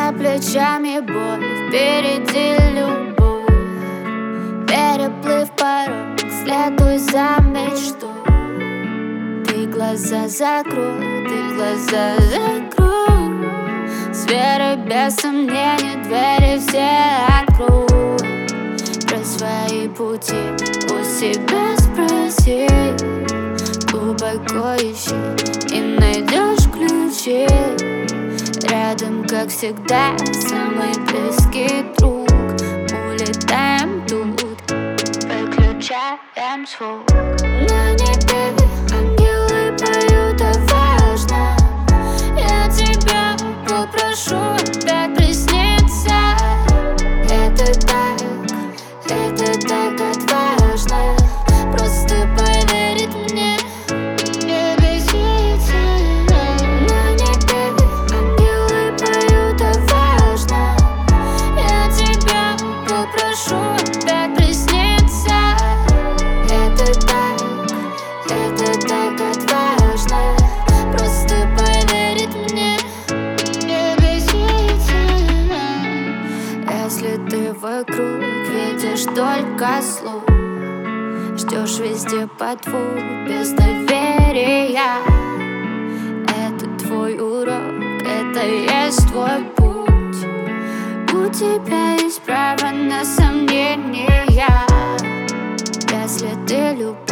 За плечами боль, впереди любовь. Переплыв порог, следуй за мечтой. Ты глаза закрой, ты глаза закрой. С верой без сомнений двери все открой. Про свои пути у себя спроси. Глубоко ищи и найдешь ключи. Рядом, как всегда, самый близкий друг. Улетаем тут, выключаем звук. На небе ангелы поют о важном. Я тебя попрошу опять присниться. Это так отважно. Просто поверить мне. Не беситься. На небе ангелы поют о важном. Я тебя попрошу опять присниться. Это так отважно. Просто поверить мне. Не беситься. Если ты вокруг видишь только слух, ждешь везде подвох без доверия. Это твой урок, это есть твой путь. У тебя есть право на сомнения. Если ты любишь